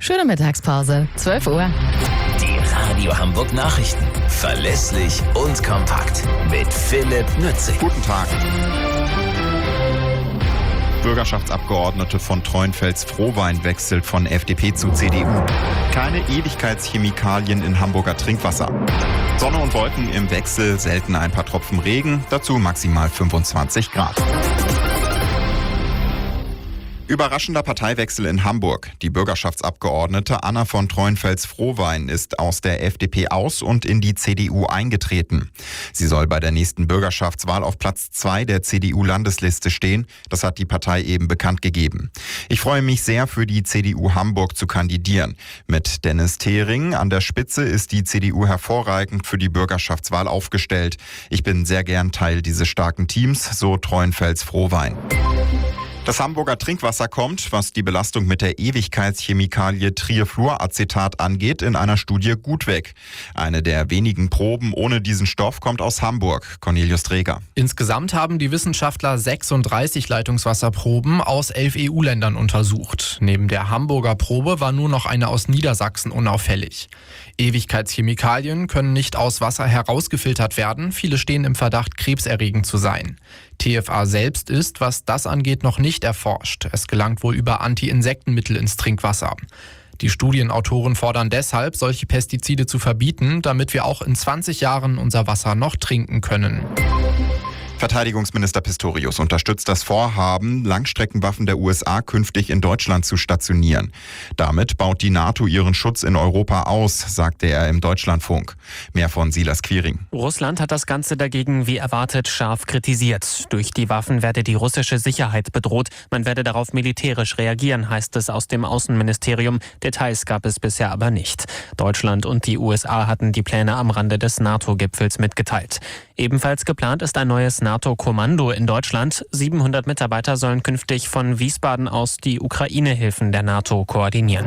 Schöne Mittagspause, 12 Uhr. Die Radio Hamburg Nachrichten. Verlässlich und kompakt. Mit Philipp Nützig. Guten Tag. Bürgerschaftsabgeordnete von Treuenfels-Frohwein wechselt von FDP zu CDU. Keine Ewigkeitschemikalien in Hamburger Trinkwasser. Sonne und Wolken im Wechsel, selten ein paar Tropfen Regen, dazu maximal 25 Grad. Überraschender Parteiwechsel in Hamburg. Die Bürgerschaftsabgeordnete Anna von Treuenfels-Frohwein ist aus der FDP aus und in die CDU eingetreten. Sie soll bei der nächsten Bürgerschaftswahl auf Platz 2 der CDU-Landesliste stehen. Das hat die Partei eben bekannt gegeben. Ich freue mich sehr, für die CDU Hamburg zu kandidieren. Mit Dennis Thering an der Spitze ist die CDU hervorragend für die Bürgerschaftswahl aufgestellt. Ich bin sehr gern Teil dieses starken Teams, so Treuenfels-Frohwein. Das Hamburger Trinkwasser kommt, was die Belastung mit der Ewigkeitschemikalie Trifluoracetat angeht, in einer Studie gut weg. Eine der wenigen Proben ohne diesen Stoff kommt aus Hamburg. Cornelius Träger. Insgesamt haben die Wissenschaftler 36 Leitungswasserproben aus 11 EU-Ländern untersucht. Neben der Hamburger Probe war nur noch eine aus Niedersachsen unauffällig. Ewigkeitschemikalien können nicht aus Wasser herausgefiltert werden. Viele stehen im Verdacht, krebserregend zu sein. TFA selbst ist, was das angeht, noch nicht erforscht. Es gelangt wohl über Anti-Insektenmittel ins Trinkwasser. Die Studienautoren fordern deshalb, solche Pestizide zu verbieten, damit wir auch in 20 Jahren unser Wasser noch trinken können. Verteidigungsminister Pistorius unterstützt das Vorhaben, Langstreckenwaffen der USA künftig in Deutschland zu stationieren. Damit baut die NATO ihren Schutz in Europa aus, sagte er im Deutschlandfunk. Mehr von Silas Quiring. Russland hat das Ganze dagegen wie erwartet scharf kritisiert. Durch die Waffen werde die russische Sicherheit bedroht. Man werde darauf militärisch reagieren, heißt es aus dem Außenministerium. Details gab es bisher aber nicht. Deutschland und die USA hatten die Pläne am Rande des NATO-Gipfels mitgeteilt. Ebenfalls geplant ist ein neues NATO-Kommando in Deutschland. 700 Mitarbeiter sollen künftig von Wiesbaden aus die Ukraine-Hilfen der NATO koordinieren.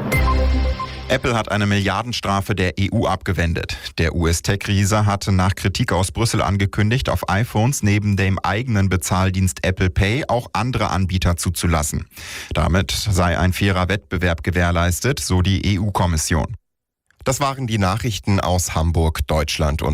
Apple hat eine Milliardenstrafe der EU abgewendet. Der US-Tech-Riese hatte nach Kritik aus Brüssel angekündigt, auf iPhones neben dem eigenen Bezahldienst Apple Pay auch andere Anbieter zuzulassen. Damit sei ein fairer Wettbewerb gewährleistet, so die EU-Kommission. Das waren die Nachrichten aus Hamburg, Deutschland und